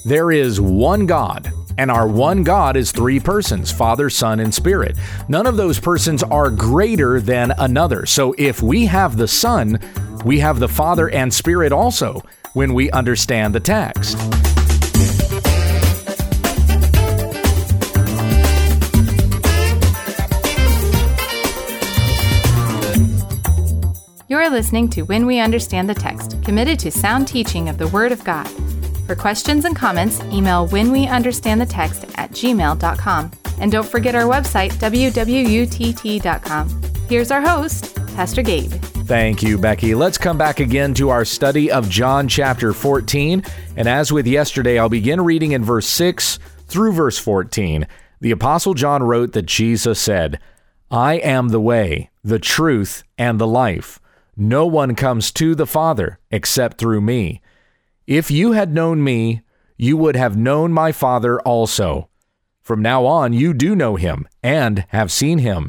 There is one God, and our one God is three persons, Father, Son, and Spirit. None of those persons are greater than another. So if we have the Son, we have the Father and Spirit also when we understand the text. You're listening to When We Understand the Text, committed to sound teaching of the Word of God. For questions and comments, email whenweunderstandthetext@gmail.com. And don't forget our website, www.utt.com. Here's our host, Pastor Gabe. Thank you, Becky. Let's come back again to our study of John chapter 14. And as with yesterday, I'll begin reading in verse 6 through verse 14. The Apostle John wrote that Jesus said, "I am the way, the truth, and the life. No one comes to the Father except through me. If you had known me, you would have known my Father also. From now on, you do know him and have seen him."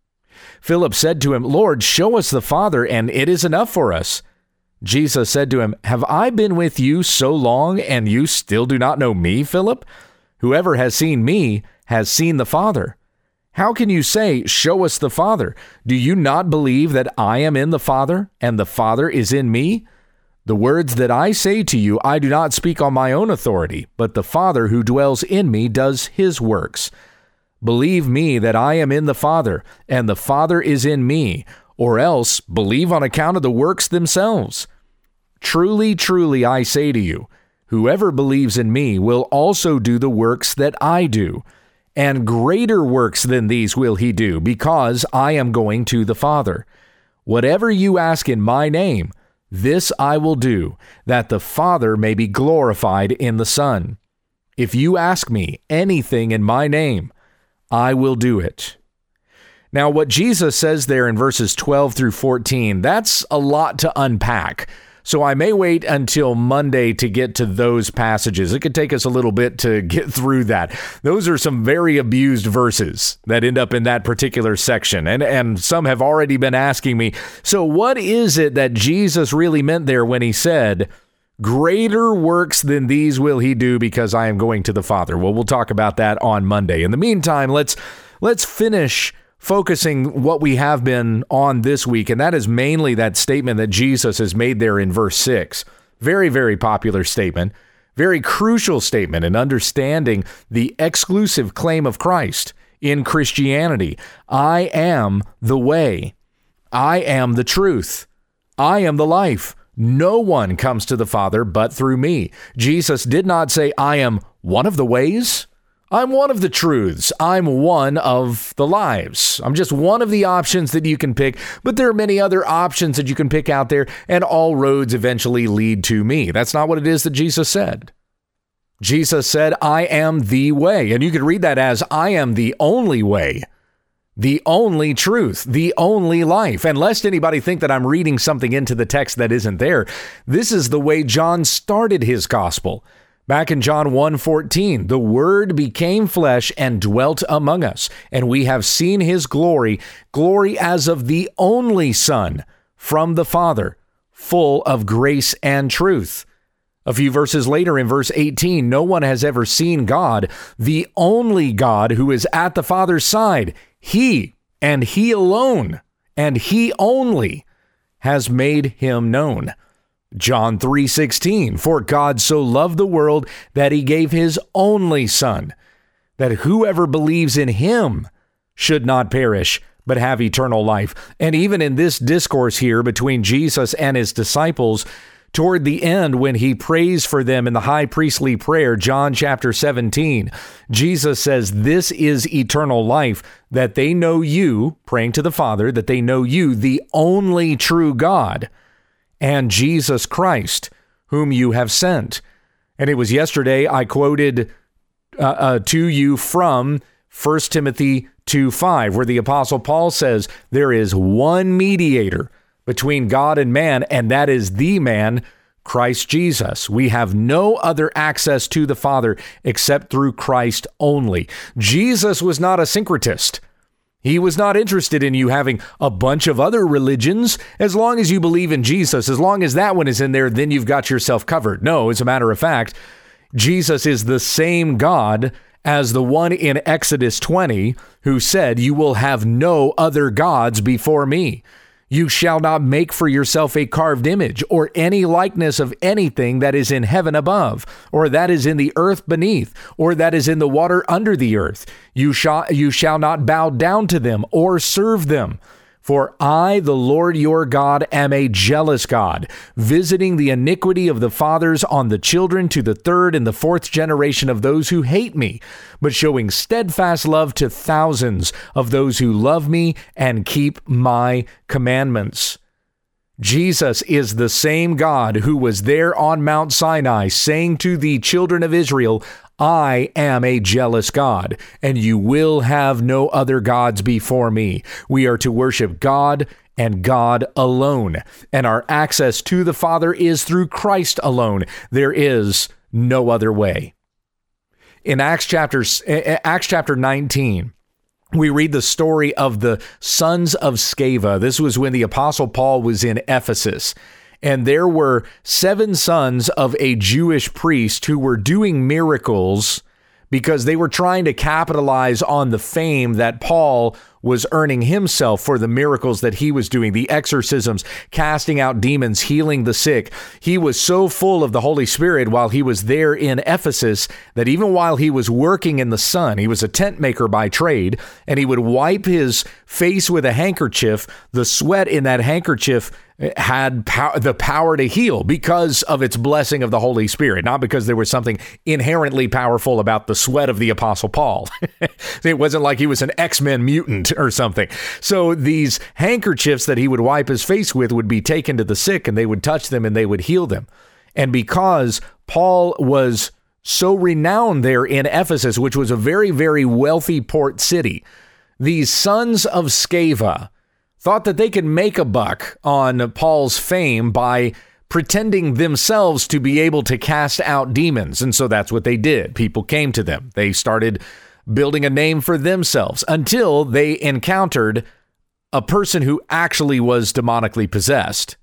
Philip said to him, "Lord, show us the Father, and it is enough for us." Jesus said to him, "Have I been with you so long, and you still do not know me, Philip? Whoever has seen me has seen the Father. How can you say, 'Show us the Father'? Do you not believe that I am in the Father, and the Father is in me? The words that I say to you, I do not speak on my own authority, but the Father who dwells in me does his works. Believe me that I am in the Father, and the Father is in me, or else believe on account of the works themselves. Truly, truly, I say to you, whoever believes in me will also do the works that I do, and greater works than these will he do, because I am going to the Father. Whatever you ask in my name, this I will do, that the Father may be glorified in the Son. If you ask me anything in my name, I will do it." Now, what Jesus says there in verses 12 through 14, that's a lot to unpack. So I may wait until Monday to get to those passages. It could take us a little bit to get through that. Those are some very abused verses that end up in that particular section. And some have already been asking me, so what is it that Jesus really meant there when he said, "Greater works than these will he do because I am going to the Father"? Well, we'll talk about that on Monday. In the meantime, let's finish focusing what we have been on this week, and that is mainly that statement that Jesus has made there in verse 6. Very, very popular statement, very crucial statement in understanding the exclusive claim of Christ in Christianity. I am the way. I am the truth. I am the life. No one comes to the Father but through me. Jesus did not say, I am one of the ways. I'm one of the truths. I'm one of the lives. I'm just one of the options that you can pick, but there are many other options that you can pick out there, and all roads eventually lead to me. That's not what it is that Jesus said. Jesus said, I am the way, and you could read that as, I am the only way, the only truth, the only life. And lest anybody think that I'm reading something into the text that isn't there, this is the way John started his gospel. Back in John 1:14, the Word became flesh and dwelt among us, and we have seen his glory, glory as of the only Son from the Father, full of grace and truth. A few verses later in verse 18, no one has ever seen God, the only God who is at the Father's side. He and he alone, and he only, has made him known. John 3:16, for God so loved the world that he gave his only Son, that whoever believes in him should not perish, but have eternal life. And even in this discourse here between Jesus and his disciples, toward the end, when he prays for them in the high priestly prayer, John chapter 17, Jesus says, this is eternal life, that they know you, praying to the Father, that they know you, the only true God, and Jesus Christ, whom you have sent. And it was yesterday I quoted to you from 1 Timothy 2:5, where the Apostle Paul says, there is one mediator between God and man, and that is the man, Christ Jesus. We have no other access to the Father except through Christ only. Jesus was not a syncretist. He was not interested in you having a bunch of other religions. As long as you believe in Jesus, as long as that one is in there, then you've got yourself covered. No, as a matter of fact, Jesus is the same God as the one in Exodus 20 who said, "You will have no other gods before me. You shall not make for yourself a carved image or any likeness of anything that is in heaven above, or that is in the earth beneath, or that is in the water under the earth. You shall not bow down to them or serve them. For I, the Lord your God, am a jealous God, visiting the iniquity of the fathers on the children to the third and the fourth generation of those who hate me, but showing steadfast love to thousands of those who love me and keep my commandments." Jesus is the same God who was there on Mount Sinai saying to the children of Israel, "I am a jealous God, and you will have no other gods before me." We are to worship God and God alone, and our access to the Father is through Christ alone. There is no other way. In Acts chapter 19, we read the story of the sons of Sceva. This was when the Apostle Paul was in Ephesus. And there were 7 sons of a Jewish priest who were doing miracles because they were trying to capitalize on the fame that Paul was earning himself for the miracles that he was doing, the exorcisms, casting out demons, healing the sick. He was so full of the Holy Spirit while he was there in Ephesus that even while he was working in the sun, he was a tent maker by trade, and he would wipe his face with a handkerchief. The sweat in that handkerchief had the power to heal because of its blessing of the Holy Spirit, not because there was something inherently powerful about the sweat of the Apostle Paul. It wasn't like he was an X-Men mutant or something. So these handkerchiefs that he would wipe his face with would be taken to the sick, and they would touch them and they would heal them. And because Paul was so renowned there in Ephesus, which was a very, very wealthy port city, these sons of Sceva thought that they could make a buck on Paul's fame by pretending themselves to be able to cast out demons. And so that's what they did. People came to them. They started building a name for themselves until they encountered a person who actually was demonically possessed.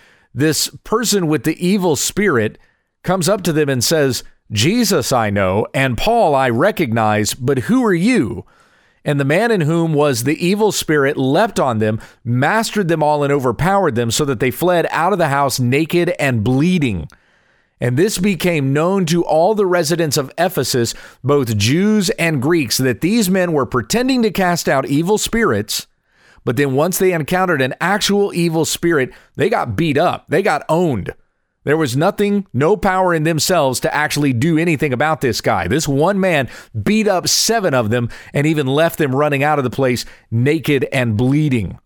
This person with the evil spirit comes up to them and says, "Jesus I know, and Paul I recognize, but who are you?" And the man in whom was the evil spirit leapt on them, mastered them all, and overpowered them, so that they fled out of the house naked and bleeding. And this became known to all the residents of Ephesus, both Jews and Greeks, that these men were pretending to cast out evil spirits. But then once they encountered an actual evil spirit, they got beat up. They got owned. There was no power in themselves to actually do anything about this guy. This one man beat up 7 of them and even left them running out of the place naked and bleeding.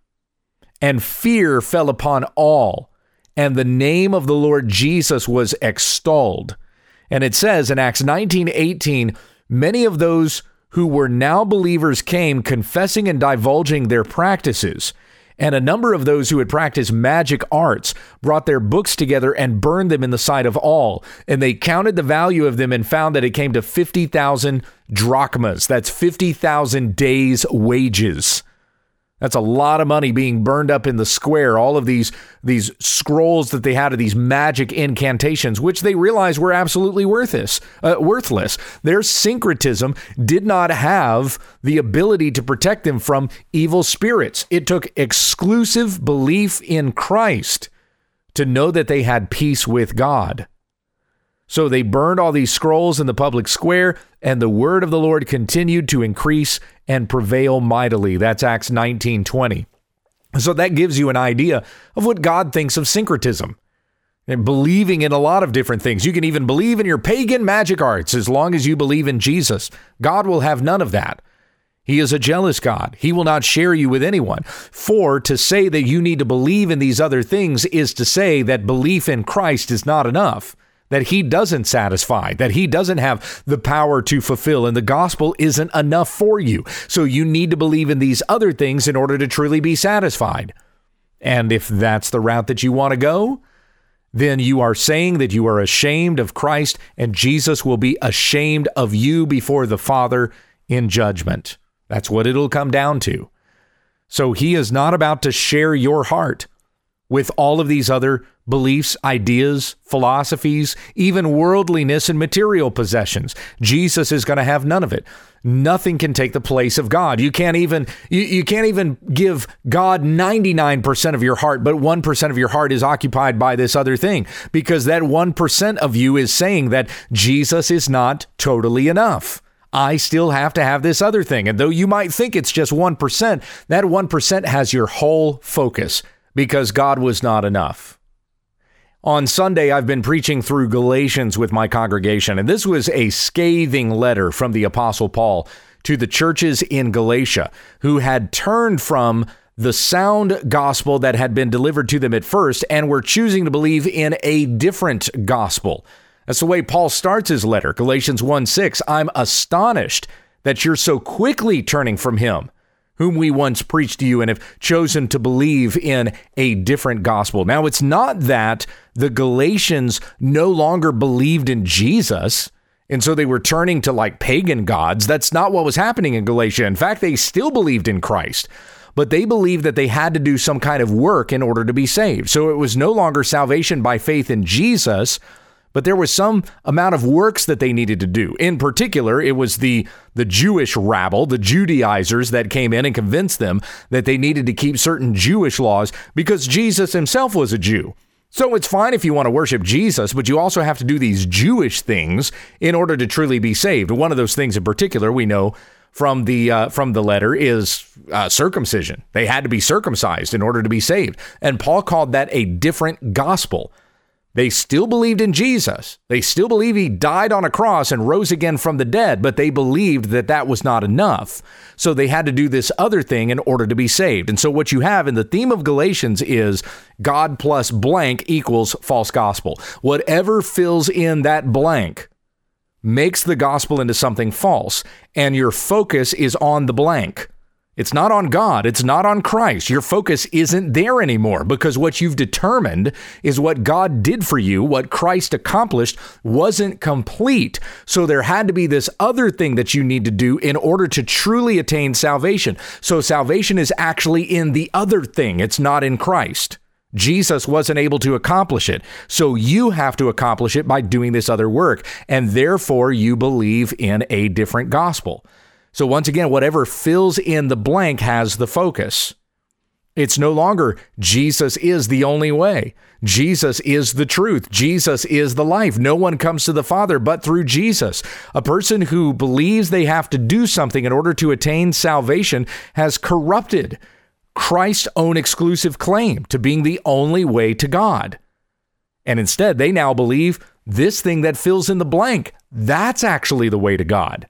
And fear fell upon all, and the name of the Lord Jesus was extolled. And it says in Acts 19:18, many of those who were now believers came, confessing and divulging their practices. And a number of those who had practiced magic arts brought their books together and burned them in the sight of all. And they counted the value of them and found that it came to 50,000 drachmas. That's 50,000 days' wages. That's a lot of money being burned up in the square. All of these scrolls that they had of these magic incantations, which they realized were absolutely worthless. Their syncretism did not have the ability to protect them from evil spirits. It took exclusive belief in Christ to know that they had peace with God. So they burned all these scrolls in the public square, and the word of the Lord continued to increase and prevail mightily. That's Acts 19:20. So that gives you an idea of what God thinks of syncretism and believing in a lot of different things. You can even believe in your pagan magic arts as long as you believe in Jesus. God will have none of that. He is a jealous God. He will not share you with anyone. For to say that you need to believe in these other things is to say that belief in Christ is not enough, that he doesn't satisfy, that he doesn't have the power to fulfill, and the gospel isn't enough for you. So you need to believe in these other things in order to truly be satisfied. And if that's the route that you want to go, then you are saying that you are ashamed of Christ, and Jesus will be ashamed of you before the Father in judgment. That's what it'll come down to. So he is not about to share your heart with all of these other beliefs, ideas, philosophies, even worldliness and material possessions. Jesus is going to have none of it. Nothing can take the place of God. You can't even give God 99% of your heart, but 1% of your heart is occupied by this other thing, because that 1% of you is saying that Jesus is not totally enough. I still have to have this other thing. And though you might think it's just 1%, that 1% has your whole focus, because God was not enough. On Sunday, I've been preaching through Galatians with my congregation, and this was a scathing letter from the Apostle Paul to the churches in Galatia who had turned from the sound gospel that had been delivered to them at first and were choosing to believe in a different gospel. That's the way Paul starts his letter, Galatians 1:6. I'm astonished that you're so quickly turning from him whom we once preached to you and have chosen to believe in a different gospel. Now, it's not that the Galatians no longer believed in Jesus, and so they were turning to like pagan gods. That's not what was happening in Galatia. In fact, they still believed in Christ, but they believed that they had to do some kind of work in order to be saved. So it was no longer salvation by faith in Jesus, but there was some amount of works that they needed to do. In particular, it was the Jewish rabble, the Judaizers, that came in and convinced them that they needed to keep certain Jewish laws because Jesus himself was a Jew. So it's fine if you want to worship Jesus, but you also have to do these Jewish things in order to truly be saved. One of those things in particular we know from the letter is circumcision. They had to be circumcised in order to be saved. And Paul called that a different gospel. They still believed in Jesus. They still believe he died on a cross and rose again from the dead, but they believed that that was not enough. So they had to do this other thing in order to be saved. And so what you have in the theme of Galatians is God plus blank equals false gospel. Whatever fills in that blank makes the gospel into something false, and your focus is on the blank. It's not on God. It's not on Christ. Your focus isn't there anymore, because what you've determined is what God did for you, what Christ accomplished, wasn't complete. So there had to be this other thing that you need to do in order to truly attain salvation. So salvation is actually in the other thing. It's not in Christ. Jesus wasn't able to accomplish it. So you have to accomplish it by doing this other work. And therefore you believe in a different gospel. So once again, whatever fills in the blank has the focus. It's no longer Jesus is the only way. Jesus is the truth. Jesus is the life. No one comes to the Father but through Jesus. A person who believes they have to do something in order to attain salvation has corrupted Christ's own exclusive claim to being the only way to God. And instead, they now believe this thing that fills in the blank, that's actually the way to God.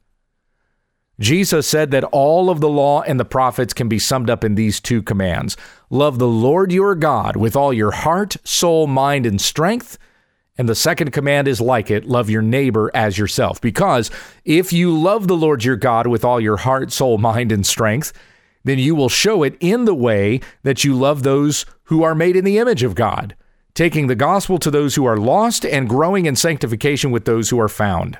Jesus said that all of the law and the prophets can be summed up in these two commands. Love the Lord your God with all your heart, soul, mind, and strength. And the second command is like it, love your neighbor as yourself. Because if you love the Lord your God with all your heart, soul, mind, and strength, then you will show it in the way that you love those who are made in the image of God, taking the gospel to those who are lost and growing in sanctification with those who are found.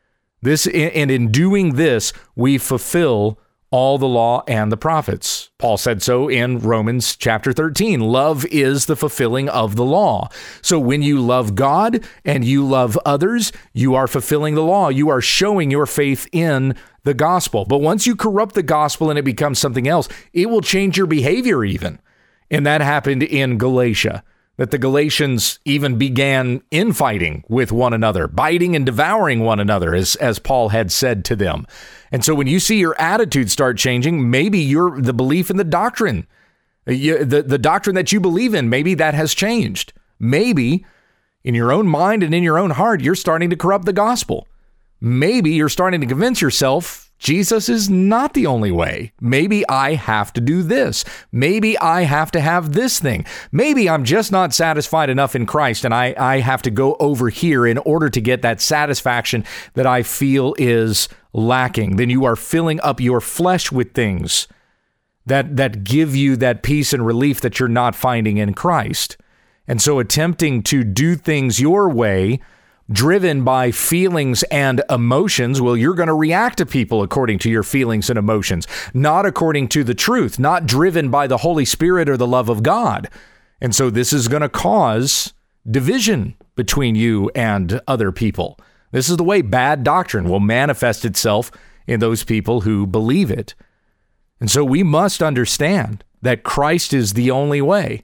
In doing this, we fulfill all the law and the prophets. Paul said so in Romans chapter 13. Love is the fulfilling of the law. So when you love God and you love others, you are fulfilling the law. You are showing your faith in the gospel. But once you corrupt the gospel and it becomes something else, it will change your behavior even. And that happened in Galatia, that the Galatians even began infighting with one another, biting and devouring one another, as Paul had said to them. And so when you see your attitude start changing, maybe the belief in the doctrine, the doctrine that you believe in, maybe that has changed. Maybe in your own mind and in your own heart, you're starting to corrupt the gospel. Maybe you're starting to convince yourself Jesus is not the only way. Maybe I have to do this. Maybe I have to have this thing. Maybe I'm just not satisfied enough in Christ and I have to go over here in order to get that satisfaction that I feel is lacking. Then you are filling up your flesh with things that give you that peace and relief that you're not finding in Christ. And so attempting to do things your way, driven by feelings and emotions, well, you're going to react to people according to your feelings and emotions, not according to the truth, not driven by the Holy Spirit or the love of God. And so this is going to cause division between you and other people. This is the way bad doctrine will manifest itself in those people who believe it. And so we must understand that Christ is the only way.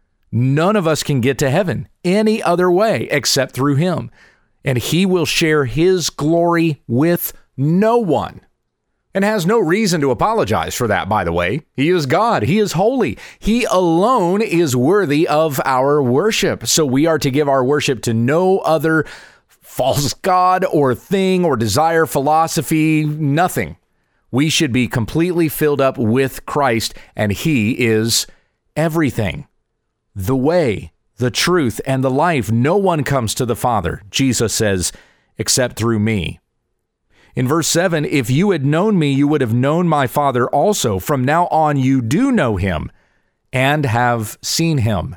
None of us can get to heaven any other way except through him. And he will share his glory with no one. And has no reason to apologize for that, by the way. He is God. He is holy. He alone is worthy of our worship. So we are to give our worship to no other false god or thing or desire, philosophy, nothing. We should be completely filled up with Christ, and he is everything. The way, the truth, and the life. No one comes to the Father, Jesus says, except through me. In verse 7, if you had known me, you would have known my Father also. From now on, you do know him and have seen him.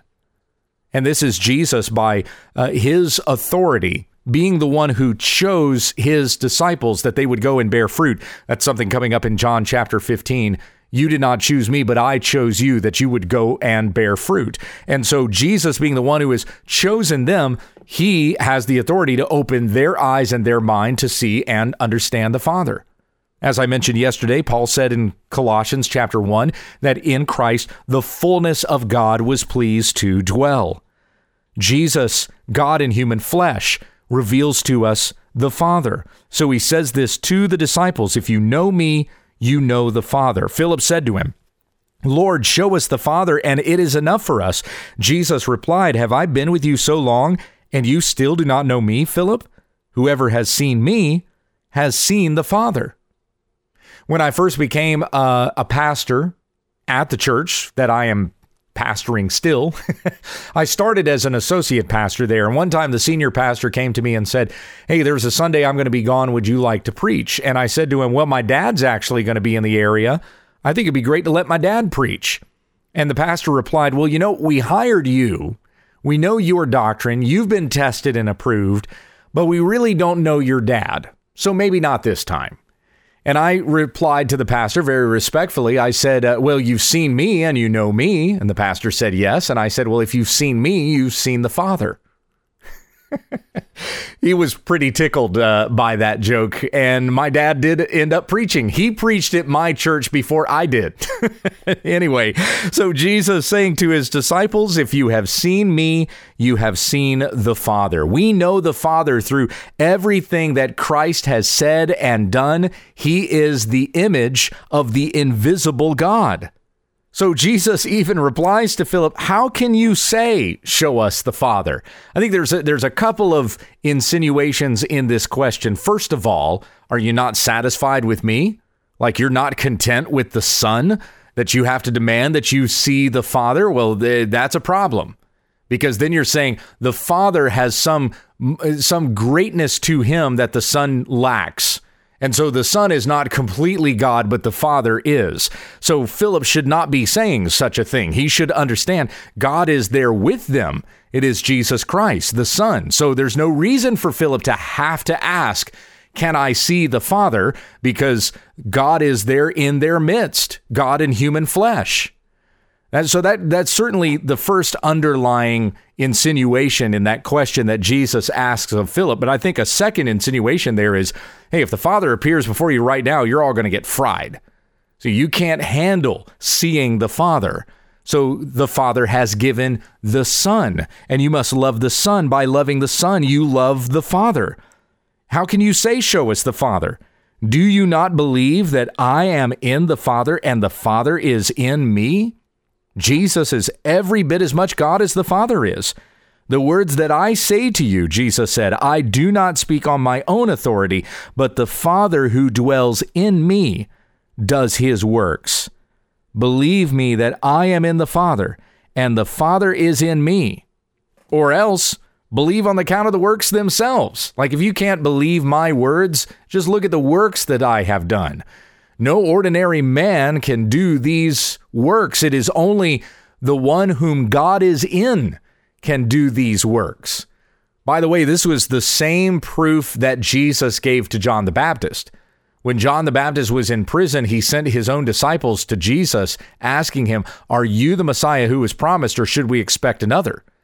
And this is Jesus by his authority, being the one who chose his disciples that they would go and bear fruit. That's something coming up in John chapter 15. You did not choose me, but I chose you that you would go and bear fruit. And so Jesus, being the one who has chosen them, he has the authority to open their eyes and their mind to see and understand the Father. As I mentioned yesterday, Paul said in Colossians chapter 1 that in Christ the fullness of God was pleased to dwell. Jesus, God in human flesh, reveals to us the Father. So he says this to the disciples, if you know me, you know the Father. Philip said to him, Lord, show us the Father, and it is enough for us. Jesus replied, have I been with you so long, and you still do not know me, Philip? Whoever has seen me has seen the Father. When I first became a pastor at the church that I am pastoring still, I started as an associate pastor there. And one time the senior pastor came to me and said, hey, there's a Sunday I'm going to be gone. Would you like to preach? And I said to him, well, my dad's actually going to be in the area. I think it'd be great to let my dad preach. And the pastor replied, well, you know, we hired you. We know your doctrine. You've been tested and approved, but we really don't know your dad. So maybe not this time. And I replied to the pastor very respectfully. I said, well, you've seen me and you know me. And the pastor said, yes. And I said, well, if you've seen me, you've seen the Father. He was pretty tickled by that joke. And my dad did end up preaching. He preached at my church before I did. Anyway, so Jesus saying to his disciples, if you have seen me, you have seen the Father. We know the Father through everything that Christ has said and done. He is the image of the invisible God. So Jesus even replies to Philip, how can you say, show us the Father? I think there's a couple of insinuations in this question. First of all, are you not satisfied with me? Like you're not content with the Son, that you have to demand that you see the Father? Well, that's a problem, because then you're saying the Father has some greatness to him that the Son lacks. And so the Son is not completely God, but the Father is. So Philip should not be saying such a thing. He should understand God is there with them. It is Jesus Christ, the Son. So there's no reason for Philip to have to ask, can I see the Father? Because God is there in their midst, God in human flesh. And so that's certainly the first underlying insinuation in that question that Jesus asks of Philip. But I think a second insinuation there is, hey, if the Father appears before you right now, you're all going to get fried. So you can't handle seeing the Father. So the Father has given the Son, and you must love the Son. By loving the Son, you love the Father. How can you say, show us the Father? Do you not believe that I am in the Father and the Father is in me? Jesus is every bit as much God as the Father is. The words that I say to you, Jesus said, I do not speak on my own authority, but the Father who dwells in me does his works. Believe me that I am in the Father, and the Father is in me. Or else, believe on the count of the works themselves. Like if you can't believe my words, just look at the works that I have done. No ordinary man can do these works. It is only the one whom God is in can do these works. By the way, this was the same proof that Jesus gave to John the Baptist. When John the Baptist was in prison, he sent his own disciples to Jesus asking him, are you the Messiah who was promised, or should we expect another?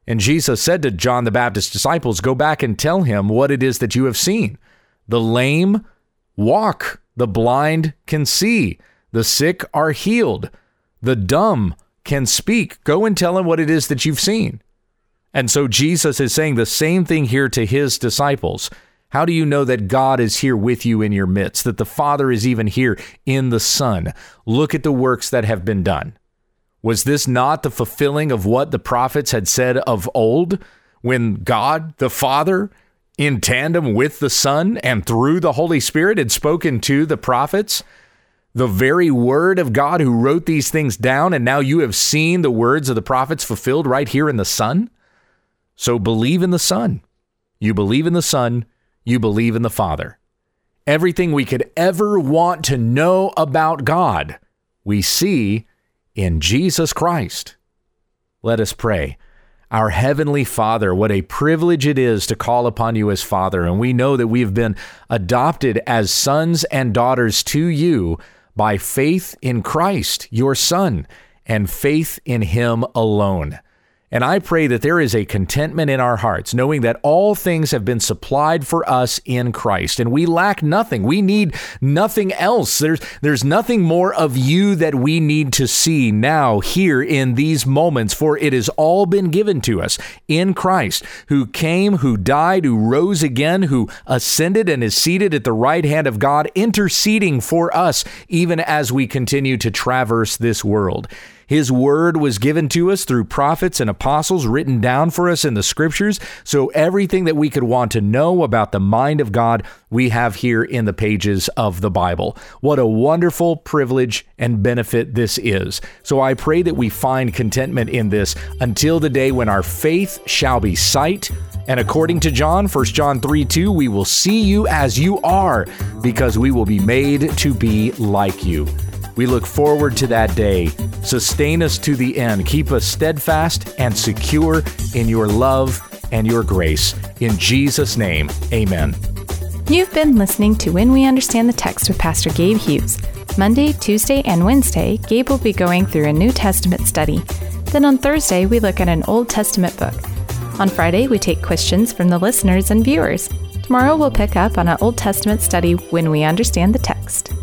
And Jesus said to John the Baptist's disciples, go back and tell him what it is that you have seen. The lame walk, the blind can see, the sick are healed, the dumb can speak. Go and tell him what it is that you've seen. And so Jesus is saying the same thing here to his disciples. How do you know that God is here with you in your midst, that the Father is even here in the Son? Look at the works that have been done. Was this not the fulfilling of what the prophets had said of old, when God, the Father, in tandem with the Son and through the Holy Spirit had spoken to the prophets? The very word of God who wrote these things down, and now you have seen the words of the prophets fulfilled right here in the Son? So believe in the Son. You believe in the Son, you believe in the Father. Everything we could ever want to know about God, we see in Jesus Christ. Let us pray. Our Heavenly Father, what a privilege it is to call upon you as Father, and we know that we have been adopted as sons and daughters to you by faith in Christ, your Son, and faith in him alone. And I pray that there is a contentment in our hearts, knowing that all things have been supplied for us in Christ, and we lack nothing. We need nothing else. There's nothing more of you that we need to see now, here in these moments, for it has all been given to us in Christ, who came, who died, who rose again, who ascended and is seated at the right hand of God, interceding for us, even as we continue to traverse this world. His word was given to us through prophets and apostles, written down for us in the scriptures. So everything that we could want to know about the mind of God, we have here in the pages of the Bible. What a wonderful privilege and benefit this is. So I pray that we find contentment in this until the day when our faith shall be sight. And according to John, 1 John 3:2, we will see you as you are, because we will be made to be like you. We look forward to that day. Sustain us to the end. Keep us steadfast and secure in your love and your grace. In Jesus' name, amen. You've been listening to When We Understand the Text with Pastor Gabe Hughes. Monday, Tuesday, and Wednesday, Gabe will be going through a New Testament study. Then on Thursday, we look at an Old Testament book. On Friday, we take questions from the listeners and viewers. Tomorrow, we'll pick up on an Old Testament study when we understand the text.